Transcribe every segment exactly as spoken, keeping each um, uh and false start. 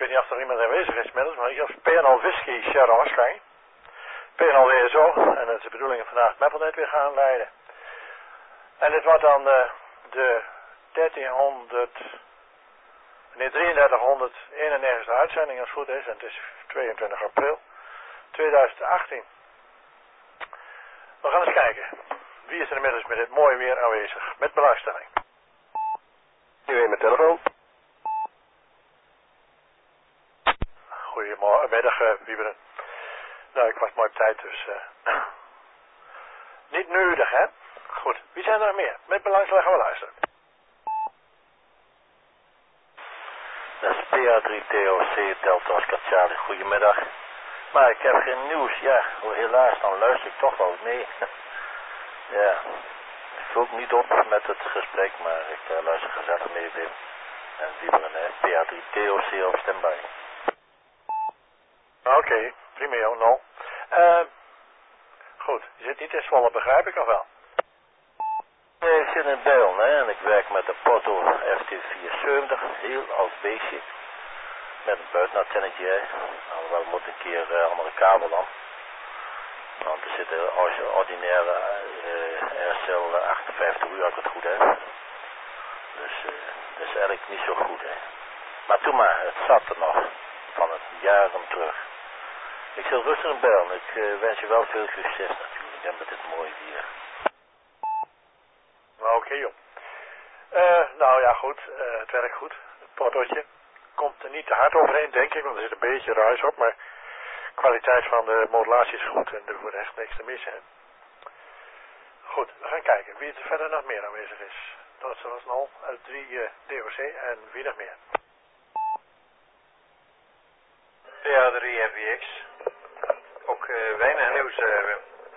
weet niet of er iemand aanwezig is inmiddels, maar ik heb P en L Whisky Sierra Oscar. P en L W S O, en het is de bedoeling vandaag Maplenet weer gaan leiden. En dit wordt dan uh, de dertienhonderd, nee drieëndertighonderdeenennegentigste uitzending als het goed is, en het is tweeëntwintig april tweeduizend achttien. We gaan eens kijken. Wie is er inmiddels met dit mooie weer aanwezig? Met belangstelling. Nu weer met telefoon. Goedemiddag, uh, Wieberen. Nou, ik was mooi op tijd, dus... Uh, niet nodig, hè? Goed. Wie zijn er nog meer? Met belangstelling gaan we luisteren. Dat is P A drie T O C Delta Oscar Charlie. Goedemiddag. Maar ik heb geen nieuws. Ja, helaas, dan luister ik toch wel mee. Ja, ik voel niet op met het gesprek, maar ik uh, luister gezellig mee, Wim. En Wieberen, hè. P A drie T O C op standby. Oké, okay, prima, joh, no. Uh, goed, je zit niet in Zwolle, begrijp ik nog wel? Nee, ik zit in Bijl, hè, en ik werk met de Porto F T vierenzeventig, heel oud beestje. Met een buitenantennetje, hè. Alhoewel, we moeten een keer uh, andere kabel dan. Want er zit een ordinaire uh, R C L achtenvijftig uur, als ik het goed heb. Dus uh, dat is eigenlijk niet zo goed, hè. Maar toen maar, het zat er nog, van het jaren terug. Ik zit rustig in Bijl, ik uh, wens je wel veel succes natuurlijk, en met dit mooie weer. Oké, okay, joh. Uh, nou ja, goed, uh, het werkt goed. Het portootje komt er niet te hard overheen, denk ik, want er zit een beetje ruis op, maar de kwaliteit van de modulatie is goed en er wordt echt niks te missen, hè. Goed, we gaan kijken wie er verder nog meer aanwezig is. Dat is zoals al uit drie uh, D O C en wie nog meer. P A drie F B X. Ook uh, weinig nieuws, uh, Wim.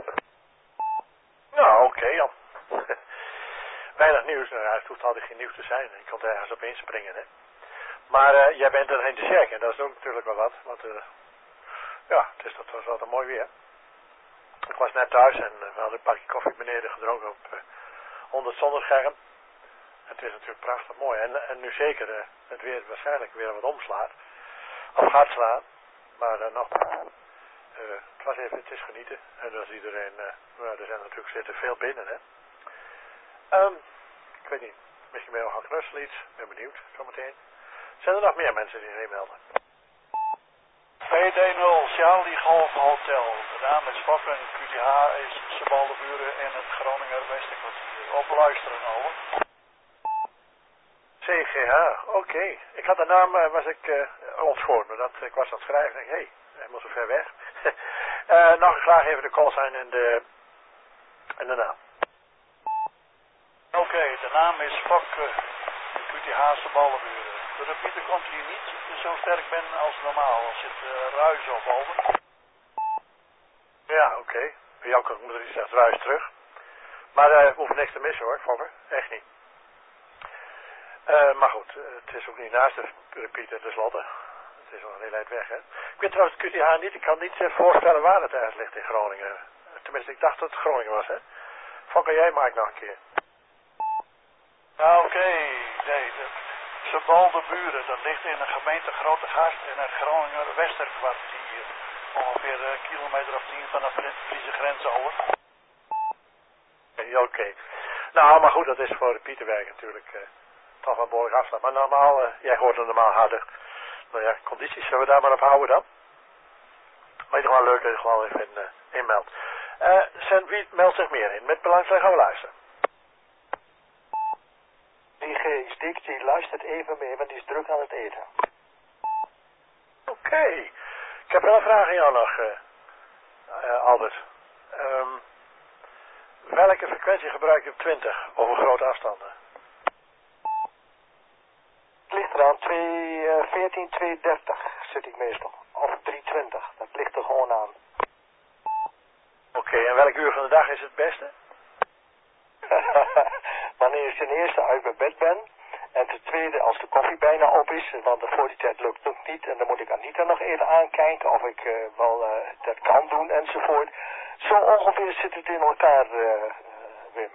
Nou, oké, okay, Jan. Weinig nieuws, nou ja, het hoeft altijd geen nieuws te zijn. Je komt ergens op inspringen, hè. Maar uh, jij bent er in de check en dat is ook natuurlijk wel wat. Want uh, ja, het is dat was wat een mooi weer. Ik was net thuis en uh, we hadden een pakje koffie beneden gedronken op uh, onder het zonnescherm. Het is natuurlijk prachtig mooi. En, en nu zeker uh, het weer waarschijnlijk weer wat omslaat. Of gaat slaan. Maar uh, nog uh, het was even, het is genieten. En als iedereen, uh, nou, er zijn natuurlijk zitten veel binnen, hè. Um, ik weet niet, misschien ben je nog gaan knutselen iets. Ik ben benieuwd, zometeen. Zijn er nog meer mensen die zich meemelden? P D nul, Charlie Golf Hotel. De naam is Fokker, Q T H is Sebaldeburen in het Groninger Westerkwartier. Op luisteren, over. C G H, oké. Okay. Ik had de naam, uh, was ik uh, ontschoten, maar dat, ik was aan het schrijven en ik, hé, hey, helemaal zo ver weg. uh, nog graag even de call sign en de, en de naam. Oké, okay, de naam is Fokker, Q T H Sebaldeburen. De repeater komt hier niet zo sterk ben als normaal. Er zit uh, ruis op, over. Ja, oké. Okay. Bij jou komt er iets echt ruis terug. Maar uh, we hoeven niks te missen hoor, Fokker. Echt niet. Uh, maar goed, uh, het is ook niet naast de repeater tenslotte. Het is al een hele tijd weg, hè. Ik weet trouwens de Q T H niet. Ik kan niet uh, voorstellen waar het ergens ligt in Groningen. Uh, tenminste, ik dacht dat het Groningen was, hè. Fokker, jij maakt nog een keer. Nou, oké. Okay. Nee, de... Sebaldeburen, dat ligt in de gemeente Grote Gast in het Groninger Westerkwartier. Ongeveer een kilometer of tien van de Friese grens over. Oké, okay. Nou, maar goed, dat is voor de Pieterwerk natuurlijk uh, toch wel behoorlijk afstand. Maar normaal, uh, jij hoort er normaal harder. Nou ja, condities zullen we daar maar op houden dan. Maar het is gewoon leuk dat je gewoon even in, uh, inmeldt. Uh, Sen, wie meldt zich meer in? Met belangstelling gaan we luisteren. D G Stik, die luistert even mee, want die is druk aan het eten. Oké. Okay. Ik heb wel een vraag aan jou nog, uh, uh, Albert. Um, welke frequentie gebruik je op twintig over grote afstanden? Het ligt eraan, veertien tweehonderddertig zit ik meestal. Of driehonderdtwintig, dat ligt er gewoon aan. Oké, okay, en welk uur van de dag is het beste? Wanneer ik ten eerste uit mijn bed ben. En ten tweede als de koffie bijna op is. Want voor die tijd lukt het ook niet. En dan moet ik Anita nog even aankijken of ik uh, wel uh, dat kan doen enzovoort. Zo ongeveer zit het in elkaar, uh, uh, Wim.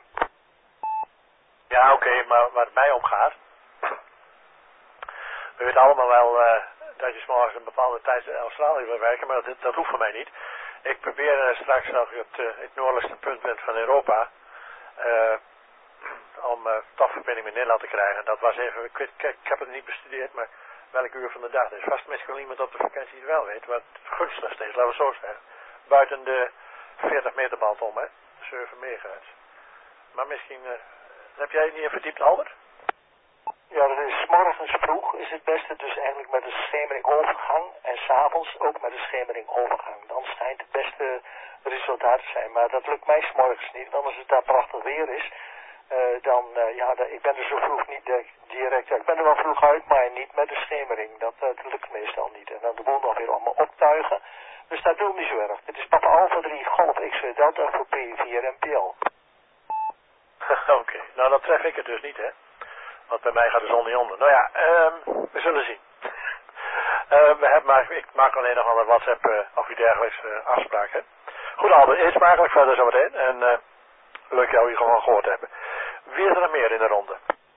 Ja, oké, okay, maar waar het mij om gaat. We weten allemaal wel uh, dat je 's morgens een bepaalde tijd in Australië wil werken, maar dat, dat hoeft voor mij niet. Ik probeer uh, straks nog het, uh, het noordelijkste punt van Europa uh, om uh, toch verbinding met Nederland te krijgen. Dat was even, ik, weet, ik, ik heb het niet bestudeerd, maar welk uur van de dag. Er is vast misschien wel iemand op de vakantie die het wel weet, wat het gunstigste is, laten we zo zeggen. Buiten de veertig meter band om, hè. zeven megahertz. Maar misschien, uh, heb jij het niet verdiept, Albert? Ja, dat is 's morgens vroeg is het beste, dus eigenlijk met een schemering overgang. En 's avonds ook met een schemering overgang. Dan schijnt het beste resultaat te zijn. Maar dat lukt mij 's morgens niet, want als het daar prachtig weer is, uh, dan, uh, ja, da, ik ben er zo vroeg niet uh, direct. Ja, ik ben er wel vroeg uit, maar niet met de schemering. Dat, uh, dat lukt meestal niet. En dan de boel nog weer allemaal optuigen. Dus dat doe ik niet zo erg. Het is Papa Alpha drie Golf X Delta voor P vier en P L. Oké, okay. Nou dan tref ik het dus niet, hè. Want bij mij gaat de zon niet onder. Nou ja, um, we zullen zien. Uh, we hebben maar, ik maak alleen nog wel een WhatsApp uh, of iets dergelijks uh, afspraak, hè. Goed, Albert, eerst smakelijk verder zometeen. En uh, leuk jou hier gewoon gehoord hebben. Wie is er nog meer in de ronde?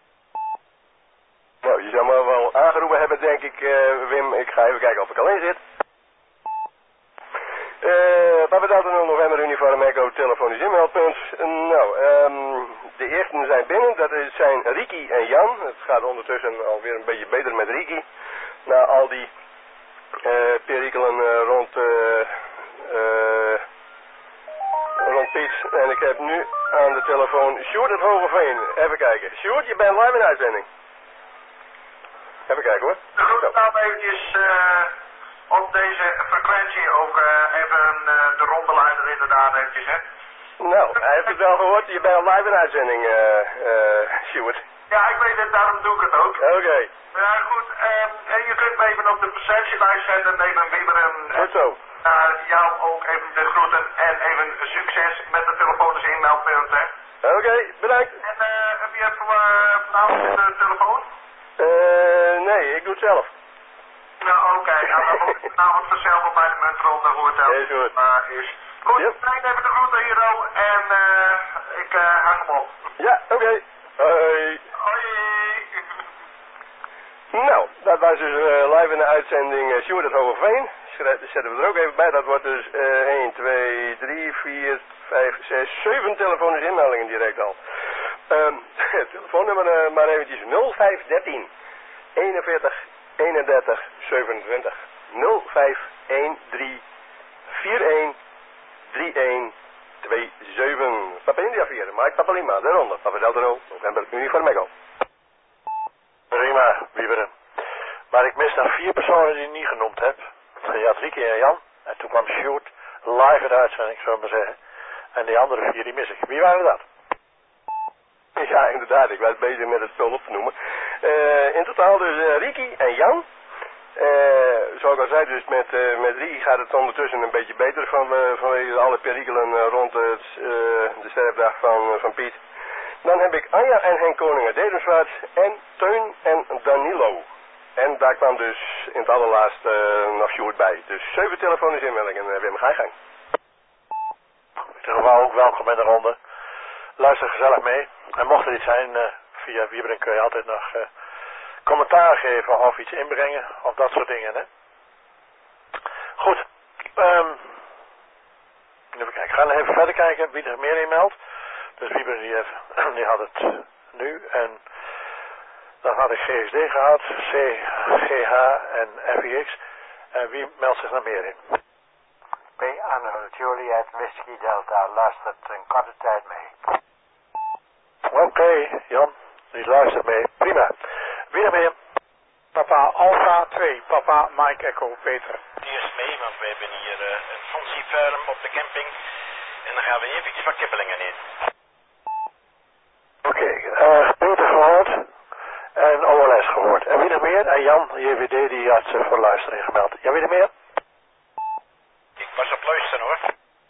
Nou, je zou me wel aangeroepen hebben, denk ik, uh, Wim. Ik ga even kijken of ik alleen zit. Uh, Papa Delta nul November Uniform Echo telefonisch inmeldpunt. Nou, um, de eersten zijn binnen. Dat is, zijn Riki en Jan. Het gaat ondertussen alweer een beetje beter met Riki. Na al die uh, perikelen uh, rond, uh, uh, rond Piet. En ik heb nu aan de telefoon Sjoerd uit Hogeveen. Even kijken. Sjoerd, je bent live in uitzending. Even kijken hoor. Goed, nou eventjes uh, op deze frequentie ook uh, even uh, de rondeleider inderdaad eventjes, hè. Nou, hij heeft het wel gehoord. Je bent live in uitzending, uh, uh, Sjoerd. Ja, ik weet het, daarom doe ik het ook. Oké. Okay. Ja, goed. Uh, en je kunt me even op de perceptielijst zetten, even wieberen. Goed zo. Uh, jou ook even de groeten en even succes met de telefonische inmeldpunten. Oké, okay, bedankt. En uh, heb je het voor uh, vanavond de telefoon? Eh, uh, nee, ik doe het zelf. Nou, oké. Okay. Nou, dan moet ik vanavond vanzelf op bij de muntronde hoe het is goed. Uh, is. Goed, yep. ik even de groeten hier ook en uh, ik uh, hang hem op. Ja, oké. Okay. Hoi. Hoi. Nou, dat was dus uh, live in de uitzending uh, Sjoerd uit Hogeveen. Zetten we er ook even bij. Dat wordt dus uh, één, twee, drie, vier, vijf, zes, zeven telefonische inmeldingen direct al. Um, telefoonnummer uh, maar eventjes nul vijf een drie eenenveertig eenendertig zevenentwintig. nul vijf een drie vier een drie een twee zeven. Papa India vier, Mike Papa Lima, daaronder. Papa Delta nul, November Uniform Echo. Prima, Wieberen. Maar ik mis nog vier personen die je niet genoemd hebt. Je had Rieke en Jan. En toen kwam Sjoerd live in de uitzending, zou ik maar zeggen. En die andere vier die mis ik. Wie waren dat? Ja, inderdaad. Ik was bezig met het spul op te noemen. Uh, in totaal dus uh, Rieke en Jan. Uh, zoals ik al zei, dus met, uh, met Rieke gaat het ondertussen een beetje beter van, uh, vanwege alle perikelen uh, rond het, uh, de sterfdag van, uh, van Piet. Dan heb ik Anja en Henk Koning uit Dedemsvaart en Teun en Danilo. En daar kwam dus in het allerlaatste uh, nog Sjoerd bij. Dus zeven telefonische inmeldingen. Uh, Wim, ga je gang. In ieder geval ook welkom in de ronde. Luister gezellig mee. En mocht er iets zijn, uh, via Wieberen kun je altijd nog uh, commentaar geven of iets inbrengen. Of dat soort dingen, hè. Goed. Um, even kijken. Ik ga even verder kijken wie er meer inmeldt. Dus Wieberen die, heeft, die had het nu. En dan had ik G S D gehad, C, G H en F I X. En wie meldt zich nog meer in? P. Arnold Juliet Whisky Delta luistert een korte tijd mee. Oké, okay, Jan, die luistert mee. Prima. Wie nog meer? Papa Alpha twee, Papa Mike Echo Peter. Eerst mee, want we hebben hier uh, een Fancy op de camping. En dan gaan we eventjes wat kippelingen in. Oké, okay, uh, Peter gehoord. En O L S gehoord. En wie nog meer? En Jan, J V D, die had zich voor luisteren gemeld. Ja, wie nog meer? Ik was op luisteren hoor.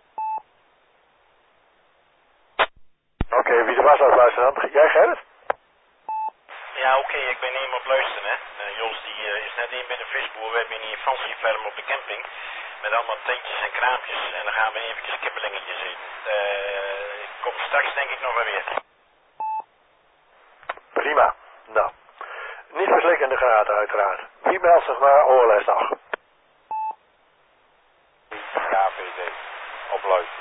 Oké, okay, wie er was aan het luisteren dan? Jij, Gerrit? Ja, oké, okay, ik ben even op luisteren hè. Uh, Jos die uh, is net in bij de visboer. We hebben hier Fancy Farm op de camping. Met allemaal tentjes en kraampjes. En dan gaan we eventjes kippelingetjes eten. Uh, ik kom straks denk ik nog wel weer. Prima. Nou, Niet verslikkende graden uiteraard. Wie meldt zich naar oorlijstdag? K V D. Op luisteren.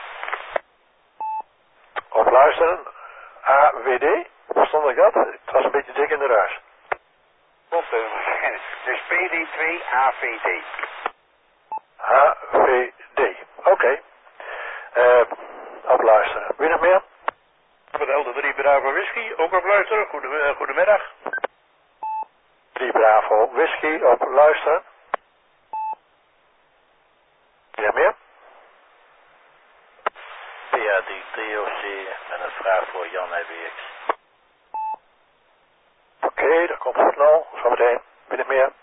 Op luisteren. A W D? Verstond ik dat? Het was een beetje dik in de ruis. Klopt, dus P D twee A V D. H V D. Oké. Okay. Uh, op luisteren. Wie nog meer? Met Elder drie Bravo Whisky, ook op luisteren. Goede, uh, goedemiddag. drie Bravo Whisky op luisteren. Wie nog meer? P A D T O C met een vraag voor Jan W X. Oké, okay, dat komt goed nou. Zometeen. Wie nog meer?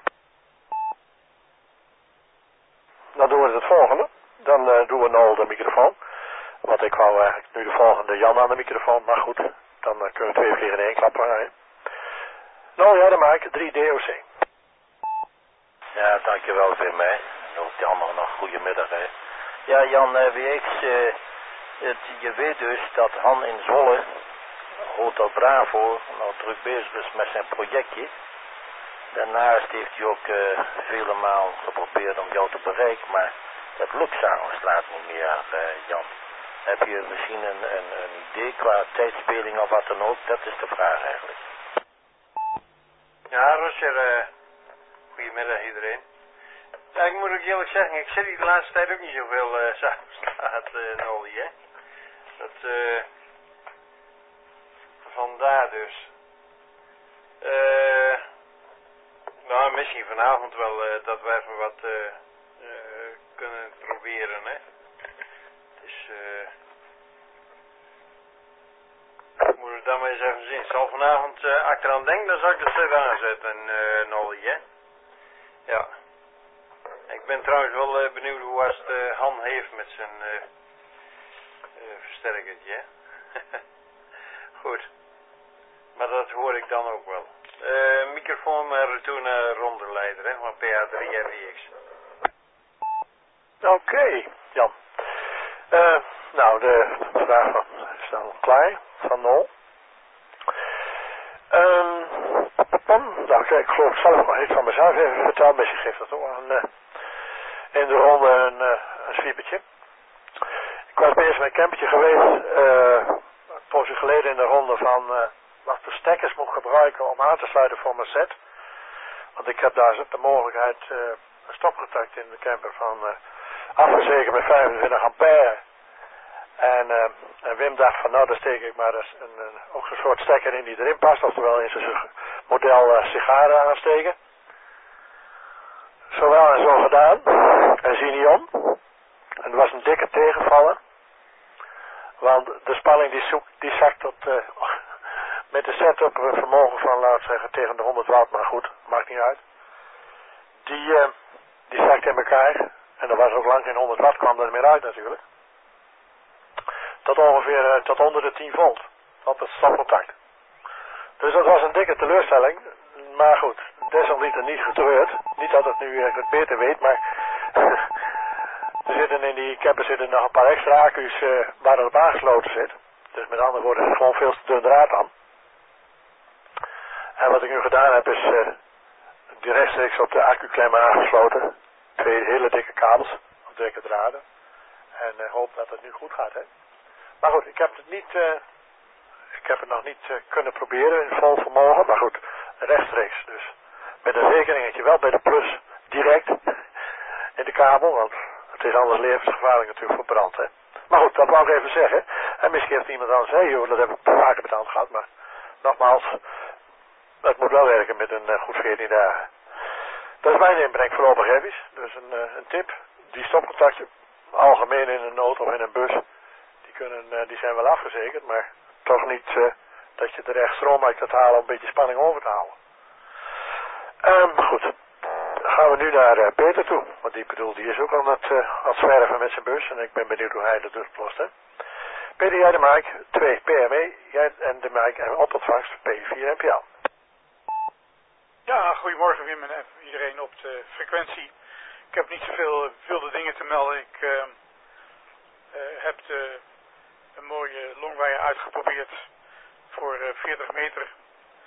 Dan doen we het volgende. Dan uh, doen we nou de microfoon. Want ik wou eigenlijk nu de volgende Jan aan de microfoon. Maar goed, dan uh, kunnen we twee vliegen in één klap rijden. Nou ja, dan maak ik drie D O C. Ja, dankjewel voor mij. En ook die anderen nog goedemiddag. Hè. Ja, Jan W X, uh, het, je weet dus dat Han in Zwolle, Hotel Bravo, nou druk bezig is met zijn projectje. Daarnaast heeft hij ook uh, vele maal geprobeerd om jou te bereiken, maar dat lukt samen slaat niet meer, uh, Jan. Heb je misschien een, een, een idee qua tijdspeling of wat dan ook? Dat is de vraag eigenlijk. Ja, Roger, uh, goedemiddag iedereen. Ja, ik moet ook eerlijk zeggen, ik zit hier de laatste tijd ook niet zoveel uh, staat uh, Nolly, hè. Dat, uh, vandaar dus. Eh... Uh, Nou, misschien vanavond wel uh, dat we even wat uh, uh, kunnen proberen, hè. Dus, uh, ik moet het dan maar eens even zien. Ik zal vanavond uh, achteraan denken, dan zal ik de set aanzetten, uh, Nolly, hè. Ja. Ik ben trouwens wel uh, benieuwd hoe als het uh, Han heeft met zijn uh, uh, versterkertje, hè. Goed. Maar dat hoor ik dan ook wel. Uh, microfoon uh, retour naar rondeleider, hè, van P A drie F I X. Oké, okay, Jan. Uh, nou, de vraag van, is dan klaar, van Nol. Um, nou, kijk, ik geloof ik zelf nog iets van mezelf even vertellen, misschien geeft dat ook aan uh, in de ronde een, uh, een zwiepertje. Ik was bezig met een campertje geweest, uh, een poosje geleden in de ronde van... Uh, wat voor stekkers moet gebruiken om aan te sluiten voor mijn set. Want ik heb daar de mogelijkheid uh, een stopcontact in de camper van uh, afgezekerd met vijfentwintig ampère. En, uh, en Wim dacht van nou, dan steek ik maar eens een, een, ook zo'n soort stekker in die erin past. Oftewel in zijn model uh, sigaren aansteken. Zowel en zo gedaan. En zie niet om. En er was een dikke tegenvaller. Want de spanning die, zoekt, die zakt tot... Uh, met de setup een vermogen van, laat ik zeggen, tegen de honderd watt, maar goed, maakt niet uit. Die, uh, die zakt in elkaar. En dat was ook lang geen honderd watt, kwam er meer uit natuurlijk. Tot ongeveer, uh, tot onder de tien volt. Op het stopcontact. Dus dat was een dikke teleurstelling. Maar goed, desalniettemin niet getreurd. Niet dat het nu uh, het beter weet, maar... er zitten in die camper zitten nog een paar extra accu's uh, waar het op aangesloten zit. Dus met andere woorden, er is gewoon veel te dun draad aan. En wat ik nu gedaan heb is uh, die rechtstreeks op de accuklem aangesloten. Twee hele dikke kabels, of dikke draden. En uh, hoop dat het nu goed gaat, hè. Maar goed, ik heb het niet, uh, ik heb het nog niet uh, kunnen proberen in vol vermogen. Maar goed, rechtstreeks dus. Met een rekeningetje wel bij de plus direct in de kabel, want het is anders levensgevaarlijk natuurlijk voor brand, hè. Maar goed, dat wou ik even zeggen. En misschien heeft iemand anders, hé joh, dat heb ik vaker met de hand gehad, maar nogmaals, het moet wel werken met een uh, goed veertien dagen. Dat is mijn inbreng voorlopig even. Dus een, uh, een tip, die stopcontacten, algemeen in een auto of in een bus, die, kunnen, uh, die zijn wel afgezekerd, maar toch niet uh, dat je er echt stroom uit kunt halen om een beetje spanning over te houden. Um, goed. Dan gaan we nu naar uh, Peter toe. Want die bedoel, die is ook aan het, uh, aan het zwerven met zijn bus. En ik ben benieuwd hoe hij dat doet oplost, hè. Peter, jij de mic, twee P M E, jij en de mic en op ontvangst P vier M P L. Ja, goedemorgen Wim en iedereen op de frequentie. Ik heb niet zoveel uh, wilde dingen te melden. Ik uh, uh, heb de, een mooie longwire uitgeprobeerd voor uh, veertig meter.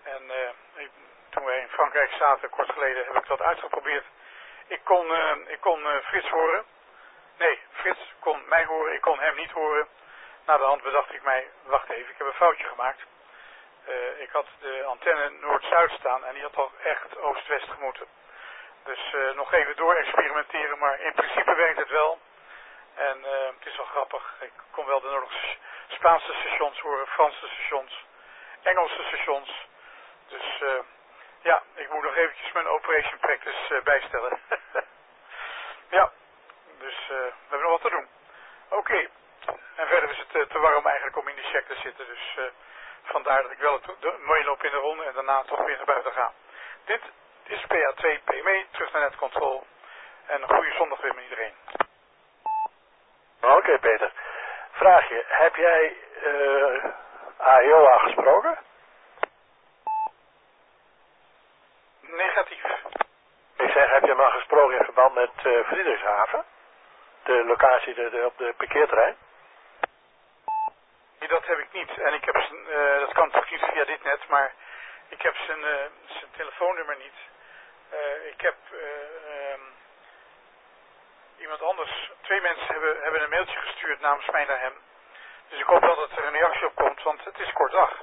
En uh, ik, toen wij in Frankrijk zaten, kort geleden, heb ik dat uitgeprobeerd. Ik kon, uh, ik kon uh, Frits horen. Nee, Frits kon mij horen, ik kon hem niet horen. Na de hand bedacht ik mij, wacht even, ik heb een foutje gemaakt. Uh, ik had de antenne Noord-Zuid staan en die had toch echt Oost-West gemoeten. Dus uh, nog even door experimenteren, maar in principe werkt het wel. En uh, het is wel grappig, ik kon wel de nodige Spaanse stations horen, Franse stations, Engelse stations. Dus uh, ja, ik moet nog eventjes mijn operation practice uh, bijstellen. Ja, dus uh, we hebben nog wat te doen. Oké, okay. En verder is het uh, te warm eigenlijk om in die check te zitten, dus uh, vandaar dat ik wel het meeloop in de ronde en daarna toch weer naar buiten ga. Dit is P A twee P M E, terug naar Netcontrol. En een goede zondag weer met iedereen. Oké okay, Peter, vraagje, heb jij uh, A E O A gesproken? Negatief. Ik zeg, heb je hem al gesproken in verband met uh, Friedrichshaven? De locatie de, de, op de parkeerterrein? Nee, dat heb ik niet. En ik heb zijn, uh, dat kan toch niet via dit net, maar ik heb zijn, uh, zijn telefoonnummer niet. Uh, ik heb uh, um, iemand anders, twee mensen hebben, hebben een mailtje gestuurd namens mij naar hem. Dus ik hoop wel dat er een reactie op komt, want het is kort dag.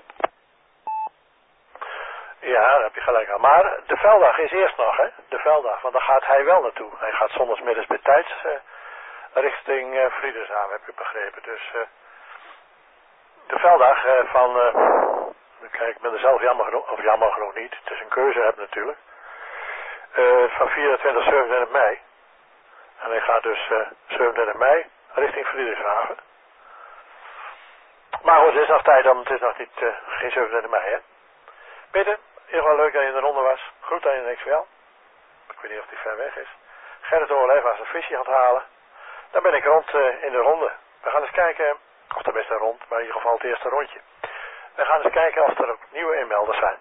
Ja, daar heb je gelijk aan. Maar de velddag is eerst nog, hè? De velddag, want daar gaat hij wel naartoe. Hij gaat zondagsmiddags bij tijds uh, richting uh, Friedrichshaven, heb ik begrepen. Dus uh, de velddag uh, van, uh, kijk, ik ben er zelf jammer genoeg, of jammer genoeg niet, het is een keuze heb natuurlijk. Uh, van vierentwintig, zevenentwintig mei. En hij gaat dus uh, zevenentwintig mei richting Friedrichshaven. Maar goed, het is nog tijd om, het is nog niet, uh, geen zevenentwintig mei, hè. Peter, in ieder geval leuk dat je in de ronde was. Groet aan je in X V L. Ik weet niet of die ver weg is. Gerrit Oorlijf was een visje aan het halen. Dan ben ik rond uh, in de ronde. We gaan eens kijken, of tenminste rond, maar in ieder geval het eerste rondje. We gaan eens kijken of er ook nieuwe inmelders zijn.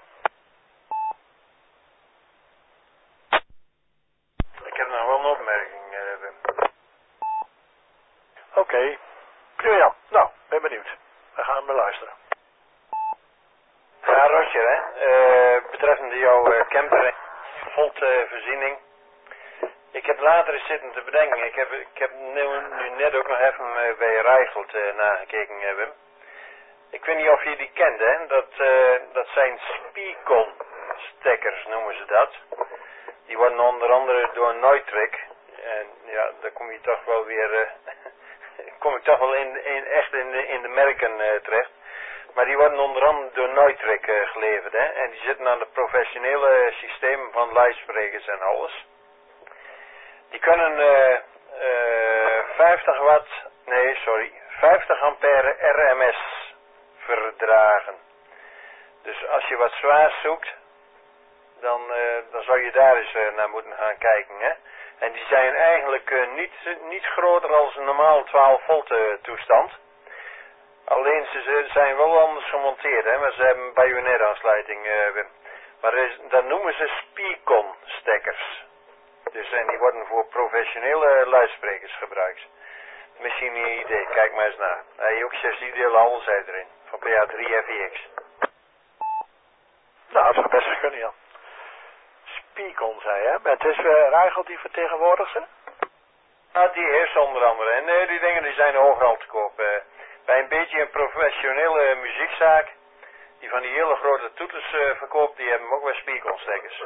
Ik heb nog wel een opmerking, uh, Wim. Oké. Okay. Prima. Nou, ben benieuwd. We gaan hem luisteren. Ja, Roger, hè. Uh, betreffende jouw uh, camper, voltvoorziening. Ik heb later eens zitten te bedenken. Ik heb, ik heb nu, nu net ook nog even uh, bij Rijgelt uh, nagekeken, uh, Wim. Ik weet niet of je die kent, hè. Dat, uh, dat zijn Speakon stekkers, noemen ze dat. Die worden onder andere door Neutrik. En ja, daar kom je toch wel weer... Uh, kom ik toch wel in, in, echt in de, in de merken uh, terecht. Maar die worden onder andere door Neutrik uh, geleverd, hè. En die zitten aan de professionele systemen van luidsprekers en alles. Die kunnen uh, uh, vijftig watt, nee sorry, vijftig ampère R M S verdragen. Dus als je wat zwaar zoekt, dan, uh, dan zou je daar eens uh, naar moeten gaan kijken, hè. En die zijn eigenlijk uh, niet, niet groter dan een normale twaalf volt uh, toestand. Alleen ze zijn wel anders gemonteerd, hè, maar ze hebben een bajonetaansluiting, uh, Wim. Maar is, dat noemen ze Speakon stekkers. Dus en die worden voor professionele luidsprekers gebruikt. Misschien een idee, kijk maar eens naar. Hij ook zestien delen alles uit erin, van P A drie F I X. Nou, dat zou best eens kunnen, Jan. Speakon, zei je, hè? Maar het is uh, Rijgelt die vertegenwoordigt ze? Nou, die heeft onder andere. En uh, die dingen die zijn overal te koop. Uh, bij een beetje een professionele muziekzaak, die van die hele grote toeters uh, verkoopt, die hebben ook wel Speakon stekkers.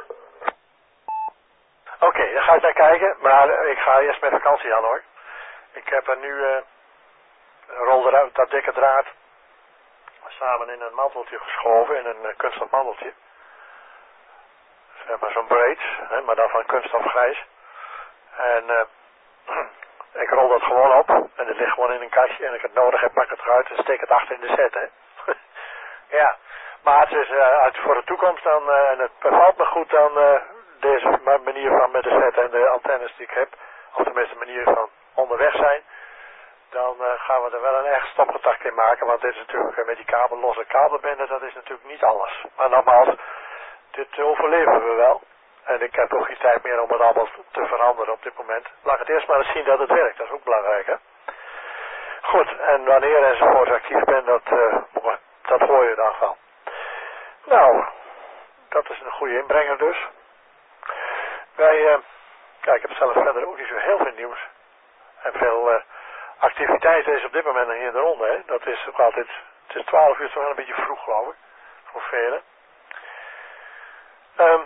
Oké, okay, dan ga ik naar kijken, maar uh, ik ga eerst met vakantie aan, hoor. Ik heb er nu uh, een rol eruit, dat dikke draad, samen in een manteltje geschoven, in een uh, kunststof manteltje. Zeg maar zo'n braids, hè, maar dan van kunststof grijs. En uh, ik rol dat gewoon op en het ligt gewoon in een kastje en als ik het nodig heb, pak ik het eruit en steek het achter in de set, hè. Ja, maar het is uh, uit voor de toekomst dan, uh, en het bevalt me goed dan uh, deze manier van met de set en de antennes die ik heb, of tenminste de manier van onderweg zijn. Dan uh, gaan we er wel een erg stopcontact in maken, want dit is natuurlijk uh, met die kabel, losse kabelbinden, dat is natuurlijk niet alles. Maar nogmaals, dit overleven we wel. En ik heb ook geen tijd meer om het allemaal te veranderen op dit moment. Laat het eerst maar eens zien dat het werkt, dat is ook belangrijk, hè. Goed, en wanneer enzovoort actief ben, dat, uh, dat hoor je dan van. Nou, dat is een goede inbrenger dus. Wij, uh, ja, ik heb zelf verder ook niet zo heel veel nieuws. En veel uh, activiteiten is op dit moment hier in de ronde, hè. Dat is ook altijd, het is twaalf uur, toch wel een beetje vroeg, geloof ik. Voor velen. Um,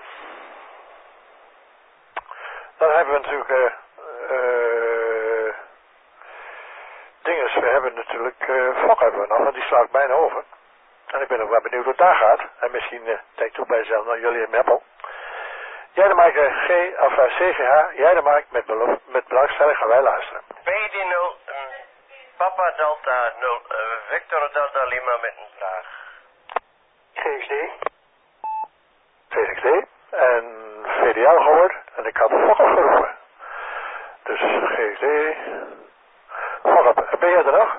dan hebben we natuurlijk uh, uh, dinges. We hebben natuurlijk uh, Fok hebben we nog, want die sla ik bijna over. En ik ben ook wel benieuwd hoe het daar gaat. En misschien uh, denkt ook bij jezelf, nou jullie in Meppel. Jij de maakt uh, G of uh, C G H, jij de maakt met, met belangstelling gaan wij luisteren. B D nul, um, Papa Delta nul, uh, Victor Delta Lima met een vraag. G X D. G X D. En V D L gehoord. En ik had Fok opgeroepen. Dus G X D. Fok op. Ben jij er nog?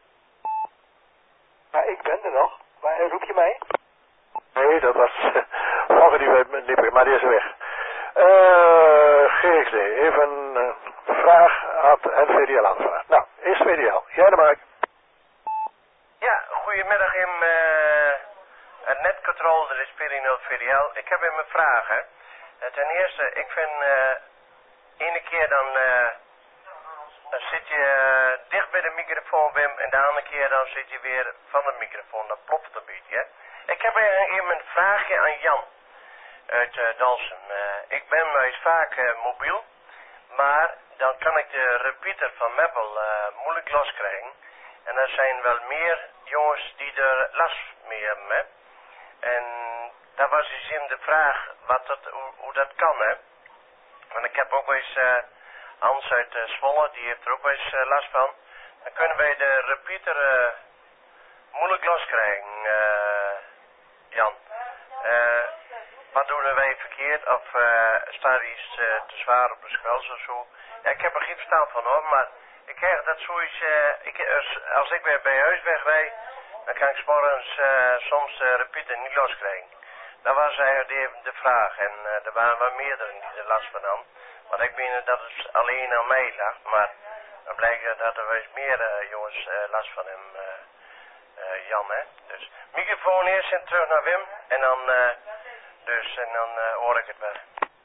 Ja, ik ben er nog. Maar roep je mij? Nee, dat was Fok die liep, maar die is weg. Uh, G X D. Even een uh, vraag had en V D L aanvraag. Nou, eerst V D L. Jij de maak. Ja, goedemiddag in uh, het netcontrole, de Spirinol V D L. Ik heb even vragen. Uh, ten eerste, ik vind uh, ene keer dan, uh, dan zit je uh, dicht bij de microfoon, Wim, en de andere keer dan zit je weer van de microfoon. Dat plopt een beetje, hè. Ik heb even een vraagje aan Jan uit uh, Dalsem. Uh, ik ben maar eens vaak uh, mobiel, maar dan kan ik de repeater van Meppel uh, moeilijk loskrijgen. En er zijn wel meer jongens die er last mee hebben, hè. En daar was dus in de vraag wat dat, hoe, hoe dat kan, hè. Want ik heb ook wel eens uh, Hans uit uh, Zwolle, die heeft er ook wel eens uh, last van. Dan kunnen wij de repeater uh, moeilijk loskrijgen, uh, Jan. Uh, wat doen wij verkeerd? Of uh, staat er iets uh, te zwaar op de schels of zo? Ja, ik heb er geen verstand van, hoor, maar ik krijg dat zoiets, uh, ik, als, als ik weer bij huis wegrij, dan kan ik 's morgens uh, soms de repeater niet loskrijgen. Dat was eigenlijk de, de vraag. En uh, er waren wel meerdere die er last van hadden. Want ik meen dat het alleen aan mij lag. Maar dan blijkt dat er wel eens meer uh, jongens uh, last van hem, uh, uh, Jan, hè. Dus microfoon eerst en terug naar Wim. En dan, uh, dus, en dan uh, hoor ik het wel.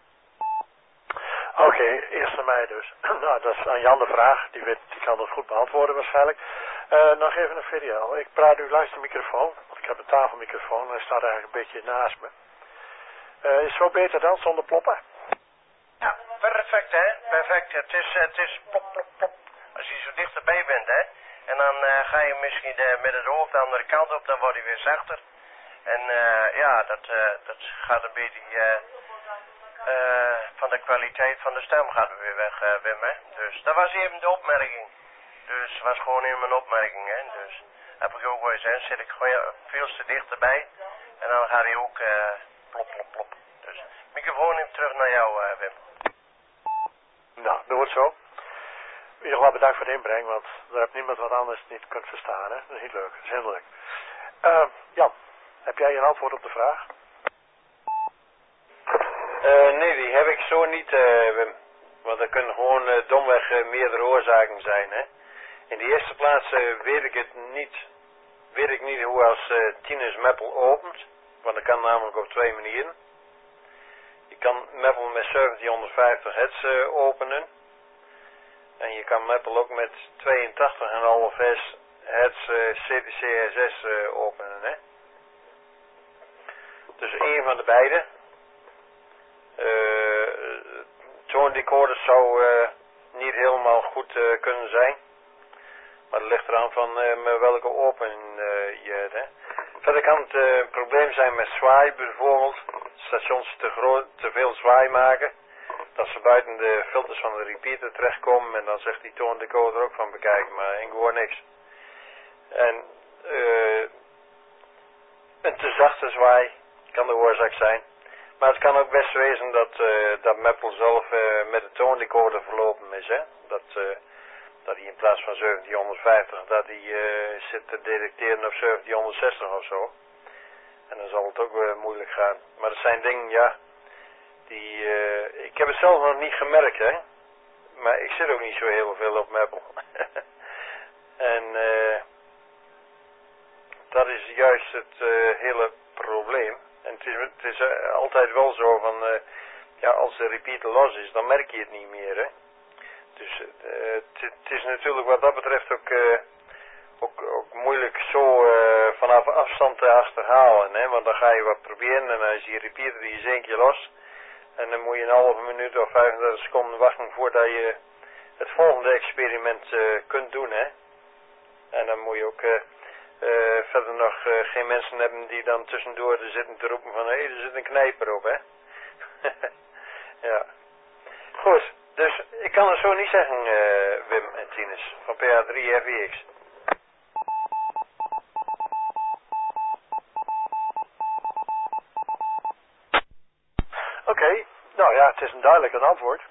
Oké, okay, eerst naar mij dus. Nou, dat is aan Jan de vraag. Die, weet, die kan dat goed beantwoorden waarschijnlijk. Uh, nog even een V D L. Ik praat nu langs de microfoon. Want ik heb een tafelmicrofoon en hij staat eigenlijk een beetje naast me. Uh, is het zo beter dan, zonder ploppen? Ja, perfect, hè. Perfect. Het is, het is plop, plop, plop. Als je zo dichterbij bent, hè. En dan uh, ga je misschien uh, met het hoofd de andere kant op, dan wordt hij weer zachter. En uh, ja, dat, uh, dat gaat een beetje... Uh, Uh, van de kwaliteit van de stem gaat weer weg, uh, Wim, hè. Dus dat was even de opmerking. Dus het was gewoon even een opmerking, hè. Dus heb ik ook wel eens, hè. Zit ik gewoon ja, veel te dichterbij. En dan gaat hij ook uh, plop, plop, plop. Dus microfoon neemt terug naar jou, uh, Wim. Nou, doe het zo. In ieder geval bedankt voor de inbreng, want daar heeft niemand wat anders niet kunt verstaan, hè. Dat is niet leuk, dat is hinderlijk. Uh, Jan, heb jij een antwoord op de vraag? Uh, nee, die heb ik zo niet, uh, Wim. Want er kunnen gewoon uh, domweg uh, meerdere oorzaken zijn, hè. In de eerste plaats uh, weet ik het niet, weet ik niet hoe als uh, Tinus Meppel opent. Want dat kan namelijk op twee manieren. Je kan Meppel met zeventienhonderdvijftig hertz uh, openen. En je kan Meppel ook met tweeëntachtig komma vijf hertz uh, C T C S S uh, openen, hè. Dus één van de beide. Uh, toondecoders zou uh, niet helemaal goed uh, kunnen zijn. Maar dat ligt eraan van uh, welke open uh, je hebt. Hè. Verder kan het uh, een probleem zijn met zwaai bijvoorbeeld. Stations te, groot, te veel zwaai maken. Dat ze buiten de filters van de repeater terechtkomen. En dan zegt die toondecoder ook van bekijken, maar ik hoor niks. En uh, een te zachte zwaai kan de oorzaak zijn. Maar het kan ook best wezen dat, uh, dat Meppel zelf uh, met de toondecoder verlopen is, hè. Dat, uh, dat hij in plaats van zeventienhonderdvijftig, dat hij uh, zit te detecteren op zeventienhonderdzestig of zo. En dan zal het ook uh, moeilijk gaan. Maar dat zijn dingen, ja, die, uh, ik heb het zelf nog niet gemerkt, hè. Maar ik zit ook niet zo heel veel op Meppel. En uh, dat is juist het uh, hele probleem. En het is, het is uh, altijd wel zo van, uh, ja, als de repeater los is, dan merk je het niet meer, hè. Dus uh, het, het is natuurlijk wat dat betreft ook, uh, ook, ook moeilijk zo uh, vanaf afstand te achterhalen, hè. Want dan ga je wat proberen en dan is die repeater die is één keer los. En dan moet je een halve minuut of vijfendertig seconden wachten voordat je het volgende experiment uh, kunt doen, hè. En dan moet je ook uh, uh, verder nog uh, geen mensen hebben die dan tussendoor er zitten te roepen van, hé, hey, er zit een knijper op, hè. Ja. Goed, dus ik kan het zo niet zeggen, uh, Wim en Tinus, van P A drie F I X. Oké, okay. Nou ja, het is een duidelijk een antwoord.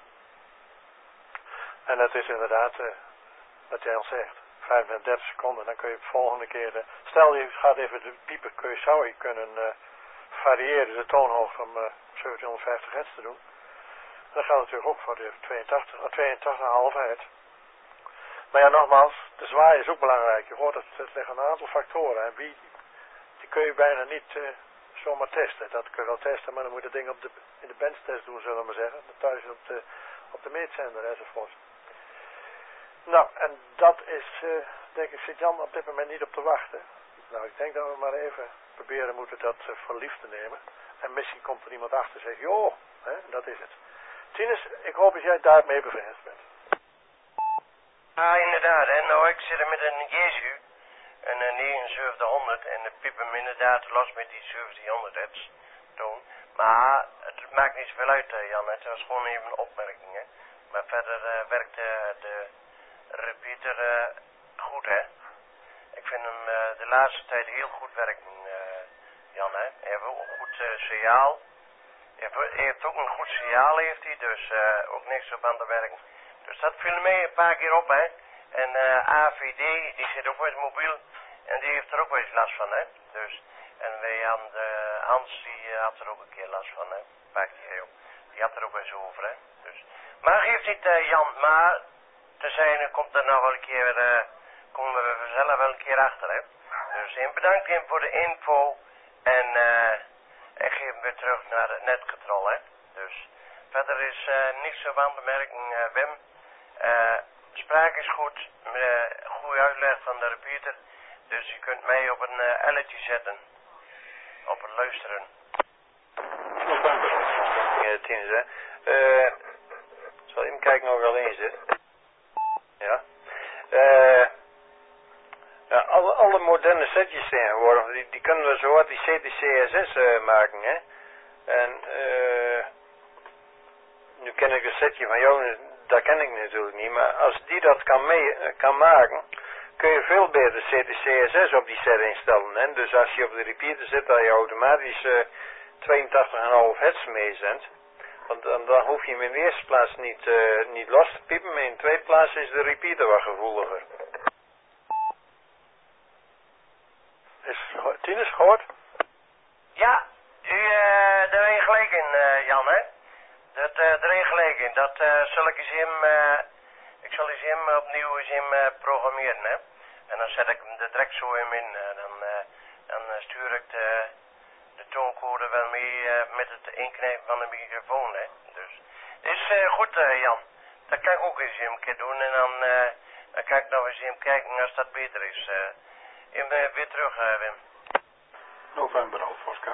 En het is inderdaad, uh, wat jij al zegt, vijfendertig seconden, dan kun je de volgende keer, uh, stel je gaat even de piepen, kun je, zou je kunnen uh, variëren de toonhoogte om uh, zeventienhonderdvijftig hertz te doen. Dat geldt natuurlijk ook voor de tweeëntachtig, tweeëntachtig komma vijf hertz. Maar ja, nogmaals, de zwaai is ook belangrijk. Je hoort het, het liggen een aantal factoren. En wie, die kun je bijna niet uh, zomaar testen. Dat kun je wel testen, maar dan moet je dat ding op de, in de benchtest doen, zullen we maar zeggen. Thuis op de, op de meetzender enzovoort. Nou, en dat is, uh, denk ik, zit Jan op dit moment niet op te wachten. Nou, ik denk dat we maar even proberen moeten dat uh, voor lief te nemen. En misschien komt er iemand achter en zegt, joh, hè, dat is het. Tinus, ik hoop dat jij daarmee bevredigd bent. Ja, inderdaad. Hè. Nou, ik zit er met een Jesu, een negenenzeventighonderd en de piepen hem inderdaad los met die zeventienhonderd hertz toon. Maar het maakt niet zoveel uit, Jan. Het was gewoon even een opmerking, hè. Maar verder uh, werkt uh, de repeater uh, goed, hè. Ik vind hem uh, de laatste tijd heel goed werken, uh, Jan, hè. Hij heeft ook een goed uh, signaal. Hij heeft, hij heeft ook een goed signaal, heeft hij, dus uh, ook niks op aan te werken. Dus dat viel mee een paar keer op, hè. En uh, A V D, die zit ook wel eens mobiel. En die heeft er ook wel eens last van, hè. Dus, en wij aan de Hans, die uh, had er ook een keer last van, hè. Een paar keer, joh. Die had er ook wel eens over, hè. Dus. Maar geeft niet, uh, Jan, maar te zijn komt er nog wel een keer, uh, komen we vanzelf wel een keer achter, hè. Dus en bedankt hem voor de info. En uh, ik geef hem weer terug naar het netcontrol, hè. Dus verder is uh, niks op aan te merken, uh, Wim. Uh, spraak is goed, uh, goede uitleg van de repeater. Dus je kunt mij op een uh, elletje zetten. Op het luisteren. Ja, Tinus, hè. Uh, zal even kijken of ik al eens zit. Ja. Uh, ja, alle, alle moderne setjes tegenwoordig, die, die kunnen we zo wat die C T C S S uh, maken, hè. En uh, nu ken ik een setje van jou, dat ken ik natuurlijk niet, maar als die dat kan, mee, kan maken, kun je veel beter C T C S S op die set instellen, hè. Dus als je op de repeater zit, dat je automatisch uh, tweeëntachtig komma vijf hertz meezendt. Want dan, dan hoef je hem in de eerste plaats niet, uh, niet los te piepen, maar in de tweede plaats is de repeater wat gevoeliger. Is Tinus gehoord? Ja, u, uh, daar heb je gelijk in, uh, Jan, hè. Dat, uh, daar heb je gelijk in. Dat uh, zal ik eens hem, uh, ik zal eens hem opnieuw eens hem uh, programmeren, hè. En dan zet ik hem er direct zo hem in. Uh, dan, uh, dan uh, stuur ik de, de tooncode wel mee uh, met het inknijpen van de microfoon, hè. Dus, is uh, goed, uh, Jan. Dat kan ik ook eens een keer doen en dan, uh, dan kan ik nog eens hem kijken als dat beter is. Uh, hem uh, weer terug, uh, Wim. November al, Oscar.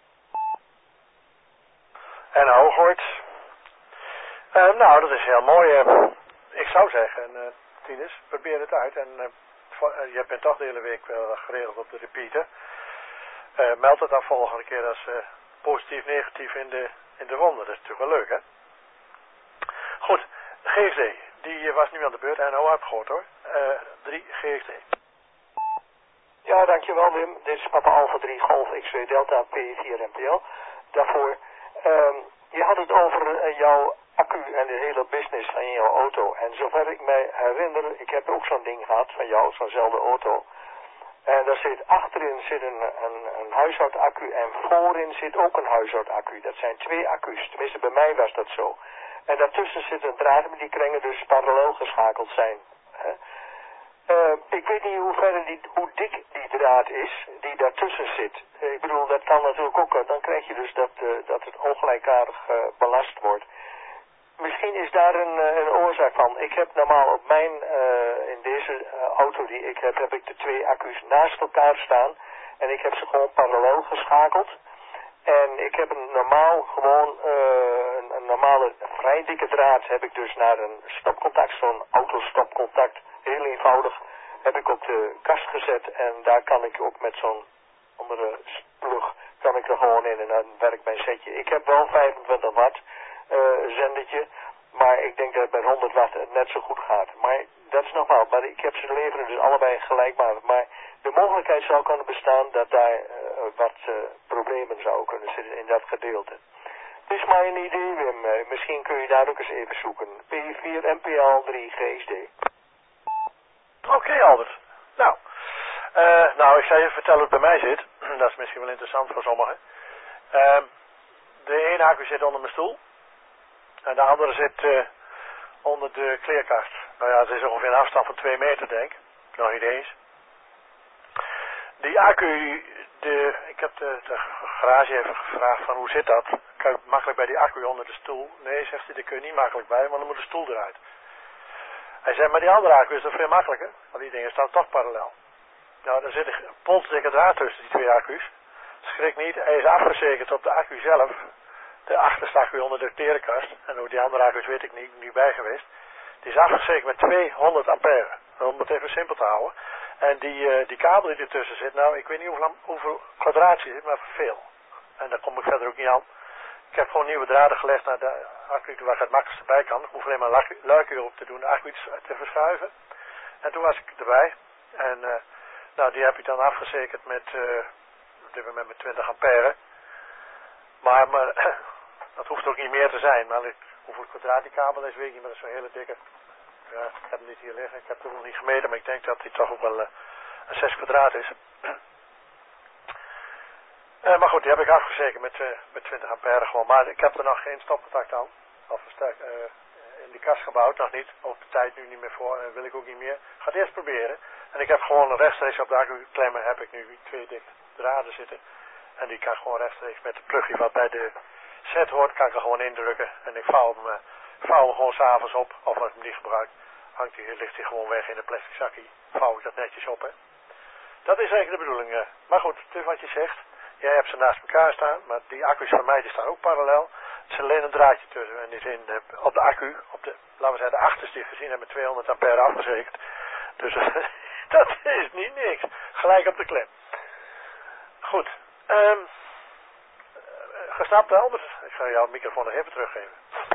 En Hooghoort. Uh, nou, dat is heel mooi. Uh, ik zou zeggen, uh, Tinus, probeer het uit. En uh, voor, uh, je bent toch de hele week wel geregeld op de repeater. Uh, meld het dan volgende keer als uh, positief, negatief in de, in de ronde. Dat is natuurlijk wel leuk, hè? Goed, G X D. Die was nu aan de beurt. En nou heb gehoord, hoor. Uh, drie G X D. Ja, dankjewel Wim. Dit is Papa Alpha drie Golf X twee Delta P vier M T L. Daarvoor, um, je had het over uh, jouw accu en de hele business van jouw auto. En zover ik mij herinner, ik heb ook zo'n ding gehad van jou, zo'nzelfde auto. En daar zit achterin zit een, een, een huishoudaccu en voorin zit ook een huishoudaccu. Dat zijn twee accu's, tenminste bij mij was dat zo. En daartussen zit een draad die kringen dus parallel geschakeld zijn. Hè? Uh, P ik weet niet hoe, verder die, hoe dik die draad is die daartussen zit. Uh, ik bedoel, dat kan natuurlijk ook, uh, dan krijg je dus dat, uh, dat het ongelijkaardig uh, belast wordt. Misschien is daar een, uh, een oorzaak van. Ik heb normaal op mijn, uh, in deze uh, auto die ik heb, heb ik de twee accu's naast elkaar staan. En ik heb ze gewoon parallel geschakeld. En ik heb een normaal, gewoon, uh, een, een normale, vrij dikke draad heb ik dus naar een stopcontact, zo'n autostopcontact, heel eenvoudig, heb ik op de kast gezet. En daar kan ik ook met zo'n andere plug, kan ik er gewoon in en dan werkt mijn setje. Ik heb wel vijfentwintig watt uh, zendertje, maar ik denk dat het bij honderd watt het net zo goed gaat. Maar dat is nogmaals, maar ik heb ze leveren dus allebei gelijkmatig. Maar de mogelijkheid zou kunnen bestaan dat daar uh, wat uh, problemen zouden kunnen zitten in dat gedeelte. Het is maar een idee, Wim. Uh, misschien kun je daar ook eens even zoeken. P vier M P L drie G S D. Oké, okay, Albert. Nou, uh, nou, ik zal je vertellen hoe het bij mij zit. Dat is misschien wel interessant voor sommigen. Uh, de ene accu zit onder mijn stoel. En de andere zit uh, onder de kleerkast. Nou ja, het is ongeveer een afstand van twee meter, denk ik. Nog niet eens. Die accu, de, ik heb de, de garage even gevraagd van hoe zit dat? Kan je makkelijk bij die accu onder de stoel? Nee, zegt hij, daar kun je niet makkelijk bij, want dan moet de stoel eruit. Hij zei, maar die andere accu is toch veel makkelijker? Want die dingen staan toch parallel. Nou, daar zit een polsdikke draad tussen die twee accu's. Schrik niet, hij is afgezekerd op de accu zelf. De achterste accu onder de terenkast. En hoe die andere accu's weet ik niet, niet bij geweest. Die is afgezekerd met tweehonderd ampère. Om het even simpel te houden. En die, uh, die kabel die ertussen zit, nou, ik weet niet hoeveel, hoeveel kwadraatje zit, maar veel. En daar kom ik verder ook niet aan. Ik heb gewoon nieuwe draden gelegd naar de accu waar ik het makkelijkst bij kan. Ik hoef alleen maar een luikje op te doen, de accu te verschuiven. En toen was ik erbij. En uh, nou, die heb ik dan afgezekerd met, uh, op dit moment met twintig ampère. Maar, maar dat hoeft ook niet meer te zijn. Maar ik, hoeveel kwadraat die kabel is, weet ik niet, maar dat is zo'n hele dikke. Ja, ik heb hem niet hier liggen. Ik heb hem nog niet gemeten, maar ik denk dat hij toch ook wel uh, een zes kwadraat is. Uh, maar goed, die heb ik afgezekerd met, uh, met twintig ampère gewoon. Maar ik heb er nog geen stopcontact aan. Of versterk, uh, in die kast gebouwd, nog niet. Ook de tijd nu niet meer voor en uh, wil ik ook niet meer. Ik ga het eerst proberen. En ik heb gewoon rechtstreeks op de accu-klemmen heb ik nu twee dikke draden zitten. En die kan gewoon rechtstreeks met de plugje wat bij de set hoort, kan ik er gewoon indrukken. En ik vouw hem, uh, vouw hem gewoon s'avonds op. Of als ik hem niet gebruik, hangt die, ligt hij gewoon weg in een plastic zakje. Vouw ik dat netjes op, hè. Dat is eigenlijk de bedoeling. Uh. Maar goed, het is wat je zegt. Jij hebt ze naast elkaar staan, maar die accu's van mij die staan ook parallel. Er zit alleen een draadje tussen. En die zijn uh, op de accu, op de, laten we zeggen, de achterste die gezien hebben met tweehonderd ampère afgezekerd. Dus uh, dat is niet niks. Gelijk op de klem. Goed. Um, gesnapt, Albert? Ik ga jouw microfoon nog even teruggeven.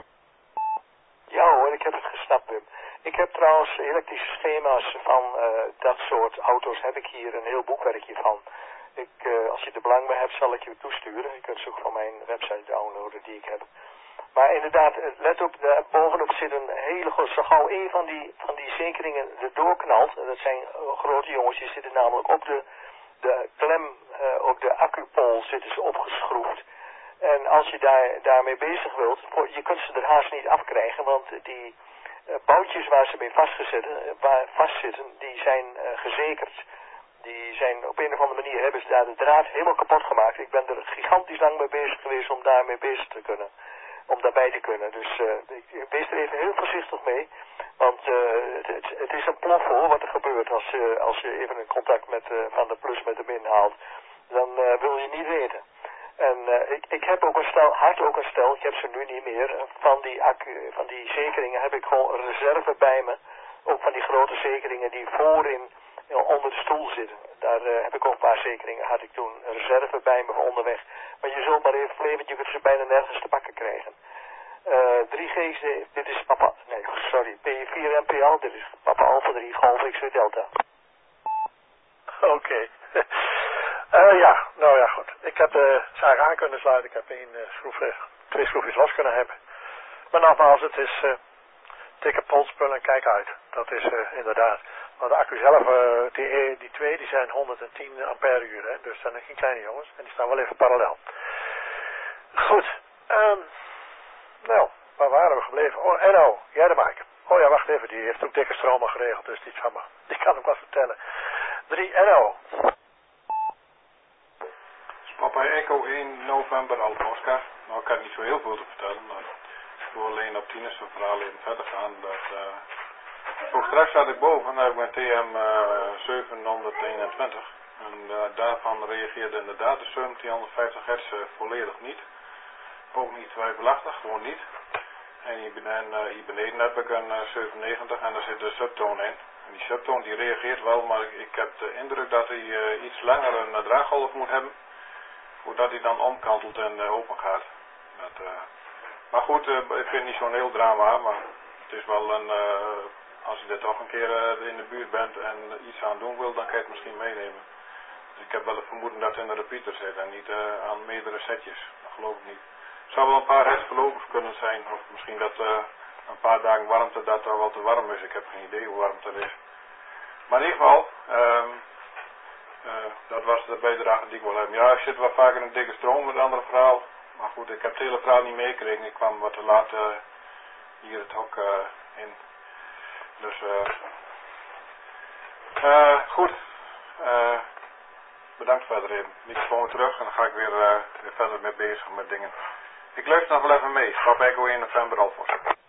Ja hoor, ik heb het gesnapt, Wim. Ik heb trouwens elektrische schema's van uh, dat soort auto's, heb ik hier een heel boekwerkje van. Ik, uh, als je er belang bij hebt, zal ik je toesturen. Je kunt ze ook van mijn website downloaden die ik heb. Maar inderdaad, let op, daar bovenop zit een hele grote, zo gauw een van die, van die zekeringen er doorknalt, en dat zijn uh, grote jongens, die zitten namelijk op de, de klem, uh, op de accupol zitten ze opgeschroefd. En als je daar, daarmee bezig wilt, je kunt ze er haast niet afkrijgen, want die uh, boutjes waar ze mee vastgezet, uh, waar vastzitten, die zijn uh, gezekerd. Die zijn op een of andere manier, hebben ze daar de draad helemaal kapot gemaakt. Ik ben er gigantisch lang mee bezig geweest om daarmee bezig te kunnen. Om daarbij te kunnen. Dus uh, ik wees er even heel voorzichtig mee. Want uh, het, het, het is een plof hoor wat er gebeurt als, uh, als je even een contact met, uh, van de plus met de min haalt. Dan uh, wil je niet weten. En uh, ik, ik heb ook een stel, had ook een stel, ik heb ze nu niet meer, van die, accu, van die zekeringen heb ik gewoon een reserve bij me. Ook van die grote zekeringen die voorin onder de stoel zitten. Daar uh, heb ik ook een paar zekeringen, had ik toen een reserve bij me voor onderweg. Maar je zult maar even fleven, je kunt ze bijna nergens te pakken krijgen. Uh, drie G S D, dit is papa, nee sorry, P vier M P L, dit is papa Alpha drie Golf X W Delta. Oké. Okay. uh, ja, nou ja goed. Ik heb de zaak aan kunnen sluiten, ik heb één uh, schroef, uh, twee schroefjes los kunnen hebben. Maar nogmaals, het is uh, dikke polspul en kijk uit. Dat is uh, inderdaad. Maar de accu zelf, uh, die, die twee, die zijn honderdtien ampère uur, hè? Dus dat zijn geen kleine jongens. En die staan wel even parallel. Goed. Um, nou, waar waren we gebleven? Oh, en oh, jij de Mike. Oh ja, wacht even, die heeft ook dikke stromen geregeld, dus die, kan, maar, die kan ook wat vertellen. drie N O. Papa Echo één november Alfa Oscar. Nou, ik heb niet zo heel veel te vertellen, maar ik wil alleen op Tines zijn verhaal even verder gaan. Dat, uh, ook straks zat ik boven en heb ik mijn T M uh, zevenhonderdeenentwintig. En uh, daarvan reageerde inderdaad de zeventienhonderdvijftig hertz uh, volledig niet. Ook niet twijfelachtig, gewoon niet. En hier beneden, uh, hier beneden heb ik een uh, zevenennegentig en daar zit de subtoon in. En die subtoon die reageert wel, maar ik, ik heb de indruk dat hij uh, iets langer een uh, draaggolf moet hebben. Voordat hij dan omkantelt en uh, open gaat. Dat, uh, maar goed, uh, ik vind het niet zo'n heel drama, maar het is wel een, uh, als je er toch een keer uh, in de buurt bent en iets aan doen wil, dan kan je het misschien meenemen. Dus ik heb wel het vermoeden dat het in de repeater zit en niet uh, aan meerdere setjes. Dat geloof ik niet. Het zou wel een paar hertz verlopen kunnen zijn, of misschien dat uh, een paar dagen warmte dat er wel te warm is. Ik heb geen idee hoe warm het is. Maar in ieder geval, um, uh, dat was de bijdrage die ik wil hebben. Ja, ik zit wel vaker in een dikke stroom met een andere verhaal. Maar goed, ik heb het hele verhaal niet meegekregen. Ik kwam wat te laat uh, hier het hok uh, in. Dus, uh, uh, goed. Uh, bedankt verder even. Microfoon terug en dan ga ik weer, uh, weer verder mee bezig met dingen. Ik luister nog wel even mee. Pap Echo één november Alfons.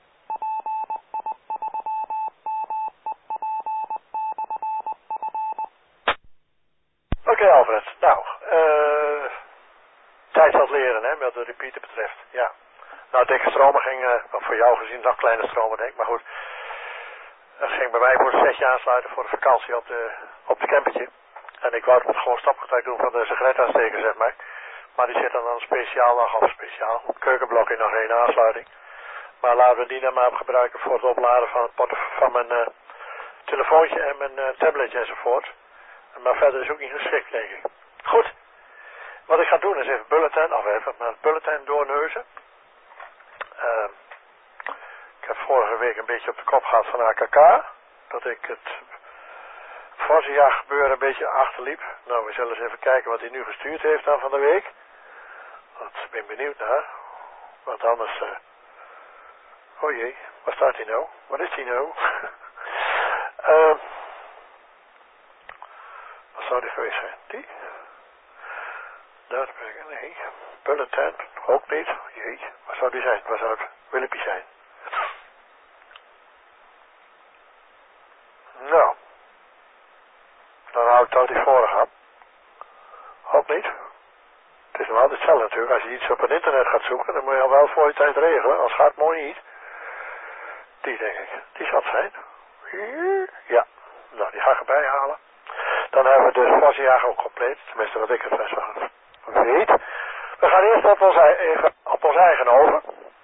Oké okay, Alfred, nou, uh, tijd zal leren hè, wat de repeater betreft. Ja. Nou, dikke stromen ging, uh, voor jou gezien nog kleine stromen denk ik, maar goed. Dat ging bij mij voor een setje aansluiten voor de vakantie op de, op de campertje. En ik wou het gewoon stapgetuig doen van de sigarettaansteker, zeg maar. Maar die zit dan een speciaal, nog of speciaal, keukenblok in nog geen aansluiting. Maar laten we die dan maar gebruiken voor het opladen van, het van mijn uh, telefoontje en mijn uh, tabletje enzovoort. Maar verder is ook niet geschikt, denk ik. Goed. Wat ik ga doen is even bulletin, of even mijn bulletin doorneuzen. Uh, ik heb vorige week een beetje op de kop gehad van A K K. Dat ik het Forsia gebeuren een beetje achterliep. Nou, we zullen eens even kijken wat hij nu gestuurd heeft dan van de week. Ik ben benieuwd naar. Want anders... Uh... Oh jee, waar staat hij nou? Wat is hij nou? uh... Wat zou die geweest zijn? Die? Daar ben ik... Nee. Bulletin. Ook niet. Jee, waar zou die zijn? Waar zou het Willempie zijn? Nou. Dan hou ik dat die vorige aan. Ook niet. Het is nog altijd hetzelfde natuurlijk. Als je iets op het internet gaat zoeken, dan moet je al wel voor je tijd regelen. Anders gaat het mooi niet. Die denk ik. Die zal het zijn. Ja. Nou, die ga ik erbij halen. Dan hebben we de Forsia ook compleet. Tenminste, wat ik het best wel weet. We gaan eerst op ons, even op ons eigen over.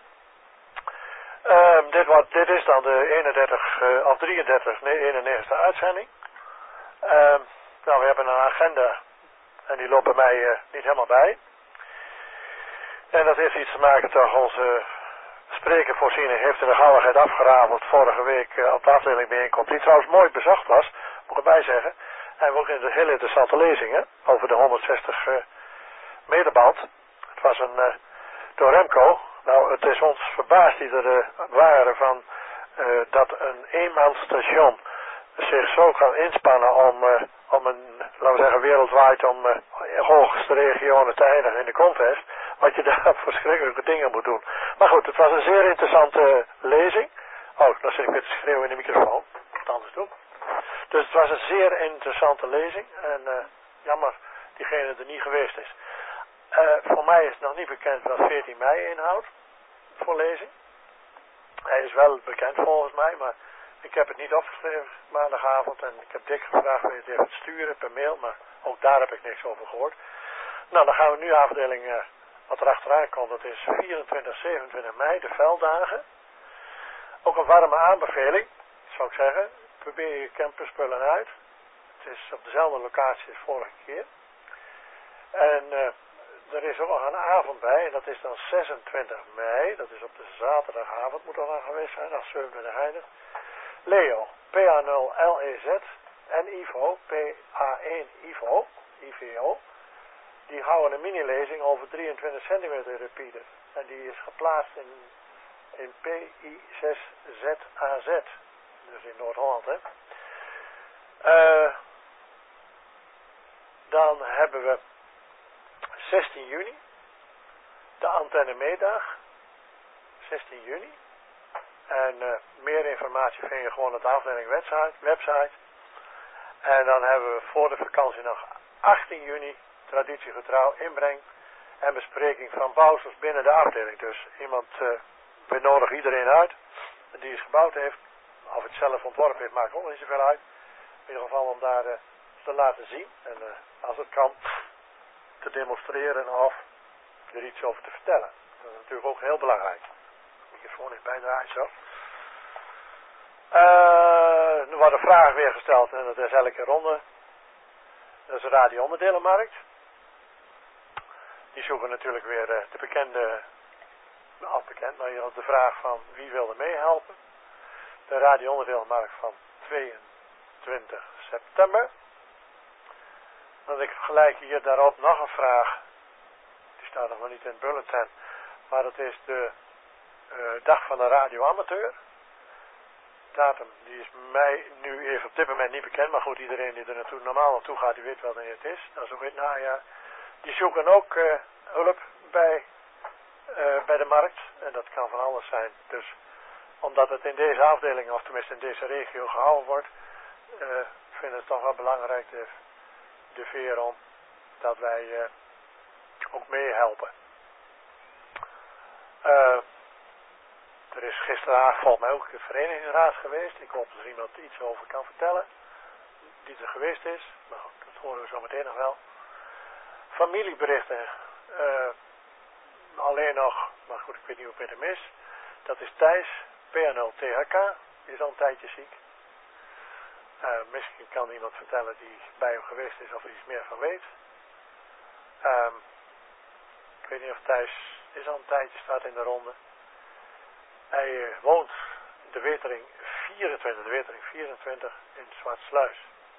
Um, dit, wordt, dit is dan de eenendertig, uh, of drieëndertig, nee, eenennegentigste uitzending. Um, nou, we hebben een agenda. En die loopt bij mij uh, niet helemaal bij. En dat heeft iets te maken dat onze sprekervoorziening heeft in de gauwigheid afgeraveld vorige week uh, op de afdeling bijeenkomst. Die trouwens mooi bezocht was, moet ik erbij zeggen. En we ook in de hele interessante lezingen over de honderdzestig uh, meterband. Het was een uh, door Remco. Nou, het is ons verbaasd die er uh, waren van uh, dat een eenmansstation zich zo kan inspannen om, uh, om een, laten we zeggen, wereldwijd om uh, hoogste regionen te eindigen in de contest. Wat je daar verschrikkelijke dingen moet doen. Maar goed, het was een zeer interessante lezing. Oh, dan zit ik weer te schreeuwen in de microfoon. Wat anders doen. Dus het was een zeer interessante lezing. En uh, jammer diegene er niet geweest is. Uh, voor mij is het nog niet bekend wat veertien mei inhoudt. Voor lezing. Hij is wel bekend volgens mij, maar ik heb het niet opgeschreven maandagavond. En ik heb dik gevraagd wil je het even sturen per mail, maar ook daar heb ik niks over gehoord. Nou, dan gaan we nu afdeling, uh, wat er achteraan komt, dat is vierentwintig, zevenentwintig mei, de velddagen. Ook een warme aanbeveling, zou ik zeggen. Probeer je campusspullen uit. Het is op dezelfde locatie als vorige keer. En uh, er is ook nog een avond bij, en dat is dan zesentwintig mei. Dat is op de zaterdagavond, moet er dan geweest zijn, als zevenentwintig eindigt. Leo, P A nul L E Z en Ivo, P A één Ivo, I V O. Die houden een mini-lezing over drieëntwintig centimeter repeater. En die is geplaatst in in P I zes Z A Z. Dus in Noord-Holland, hè. Uh, dan hebben we zestien juni. De Antenne Meedag. zestien juni. En uh, meer informatie vind je gewoon op de afdeling website, website. En dan hebben we voor de vakantie nog achttien juni traditiegetrouw inbreng en bespreking van bouwsels binnen de afdeling. Dus iemand, uh, we nodigen iedereen uit die iets gebouwd heeft. Of het zelf ontworpen heeft, maakt ook niet zoveel uit. In ieder geval om daar uh, te laten zien. En uh, als het kan, te demonstreren of er iets over te vertellen. Dat is natuurlijk ook heel belangrijk. Microfoon is bijdraaien zo. Uh, er worden vragen weer gesteld en dat is elke ronde. Dat is de radio-onderdelenmarkt. Die zoeken natuurlijk weer uh, de bekende, al bekend, maar je had de vraag van wie wilde meehelpen. De radio-onderdelenmarkt van tweeëntwintig september. Dan heb ik gelijk hier daarop nog een vraag. Die staat nog maar niet in het bulletin. Maar dat is de uh, dag van de radioamateur. Datum, die is mij nu even op dit moment niet bekend. Maar goed, iedereen die er naartoe, normaal naartoe gaat, die weet wel wanneer het is. Dat is ook in het najaar. Die zoeken ook uh, hulp bij, uh, bij de markt. En dat kan van alles zijn. Dus omdat het in deze afdeling, of tenminste in deze regio gehouden wordt, uh, vinden het toch wel belangrijk, de, de Veron, dat wij uh, ook meehelpen. Uh, er is gisteravond volgens mij ook een verenigingsraad geweest. Ik hoop dat er iemand iets over kan vertellen, die er geweest is. Maar goed, dat horen we zo meteen nog wel. Familieberichten, uh, alleen nog, maar goed, ik weet niet hoe het met hem is. Dat is Thijs, P N L T H K, die is al een tijdje ziek. Uh, misschien kan iemand vertellen die bij hem geweest is of er iets meer van weet. Um, ik weet niet of Thijs is al een tijdje, staat in de ronde. Hij uh, woont de Wetering vierentwintig, de Wetering vierentwintig in Zwartsluis.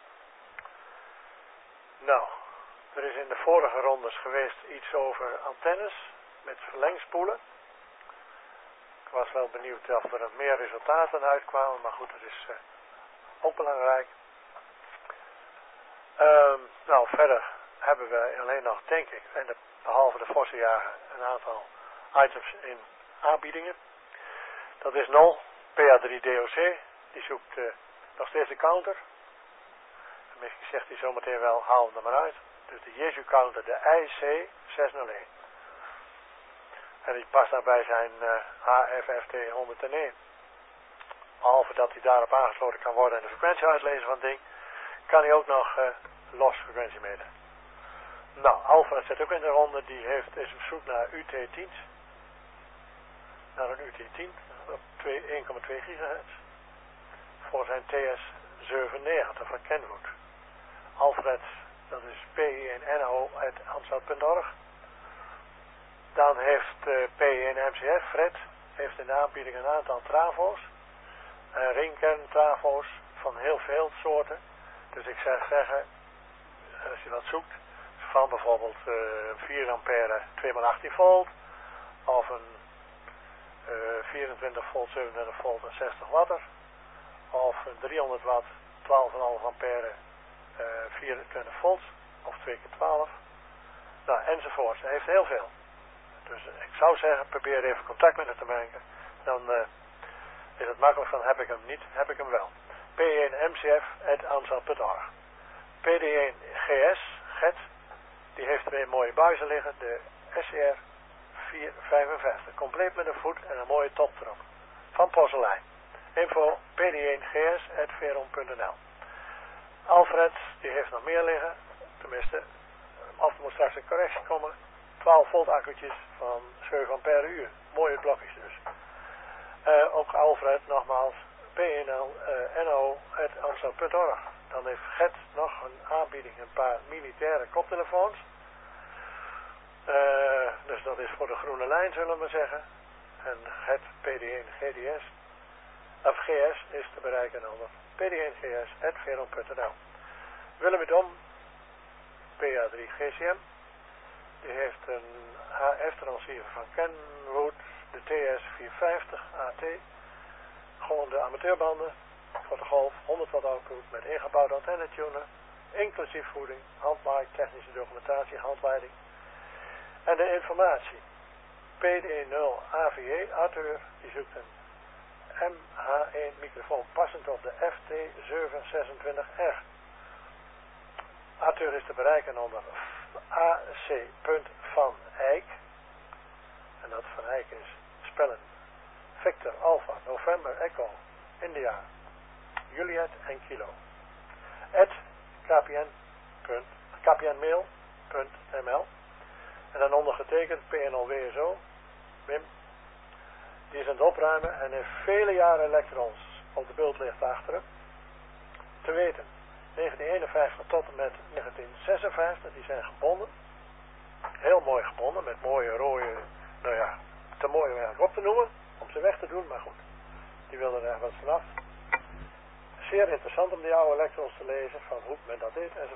Nou, er is in de vorige rondes geweest iets over antennes met verlengspoelen. Ik was wel benieuwd of er meer resultaten uitkwamen, maar goed, dat is uh, ook belangrijk. Um, nou, verder hebben we alleen nog, denk ik, en de, behalve de Vossenjager, een aantal items in aanbiedingen. Dat is nul, P A drie D O C, die zoekt uh, nog steeds de counter. En misschien zegt hij zometeen wel, haal hem er maar uit. Dus de Jesu counter, de I C zeshonderdéén. En die past daarbij zijn uh, H F F T honderdéén. Behalve dat hij daarop aangesloten kan worden en de frequentie uitlezen van het ding, kan hij ook nog uh, los frequentie meten. Nou, Alfred zit ook in de ronde, die heeft, is op zoek naar U T tien. Naar een U T tien op één komma twee gigahertz. Voor zijn T S zevenennegentig van Kenwood. Alfred, dat is P I N N O at amsterdam punt org. Dan heeft uh, P I N M C F, Fred, heeft in de aanbieding een aantal travo's. Uh, ringkern travo's van heel veel soorten. Dus ik zou zeggen, als je wat zoekt, van bijvoorbeeld uh, vier ampère twee maal achttien volt. Of een uh, vierentwintig volt, zevenentwintig volt en zestig watt. Of een driehonderd watt, twaalf komma vijf ampère, uh, vierentwintig volt. Of twee keer twaalf. Nou, enzovoort. Hij heeft heel veel. Dus uh, ik zou zeggen, probeer even contact met hem te maken. Dan uh, is het makkelijk van, heb ik hem niet, heb ik hem wel. P één M C F at amsterdam punt org. P D één G S, G E T, die heeft twee mooie buizen liggen. De S C R vierhonderdvijfenvijftig. Compleet met een voet en een mooie top erop. Van porselein. Info P D één G S at veron punt n l. Alfred, die heeft nog meer liggen. Tenminste, of er moet straks een correctie komen. twaalf volt accu'tjes van zeven ampère uur. Mooie blokjes dus. Uh, ook Alfred, nogmaals, P N L N O at amsterdam punt org. Dan heeft G E T nog een aanbieding, een paar militaire koptelefoons. Uh, dus dat is voor de groene lijn, zullen we maar zeggen. En G E T P D één G D S, of G S is te bereiken onder P D één G S at veron punt n l. Willem Dom, P A drie G C M, die heeft een H F transceiver van Kenwood de T S vierhonderdvijftig A T. Gewoon de amateurbanden. Voor de golf, honderd watt output met ingebouwde antennetuner. Inclusief voeding, handmaak, technische documentatie, handleiding. En de informatie. P D nul A V E, Arthur, die zoekt een M H één microfoon passend op de F T zeven zesentwintig R. Arthur is te bereiken onder A C Van Eyck. En dat Van Eyck is spellen Victor Alpha November Echo India Juliet en Kilo. At kpn. kpnmail punt n l. En dan ondergetekend P N L W S O Wim. Die is aan het opruimen en heeft vele jaren elektrons op de bultlicht achter hem. Te weten, negentien eenenvijftig tot en met negentien zesenvijftig, die zijn gebonden. Heel mooi gebonden, met mooie rode, nou ja, te mooi om eigenlijk op te noemen, om ze weg te doen, maar goed. Die wilden er wat vanaf. Zeer interessant om die oude elektrons te lezen, van hoe men dat deed enzovoort.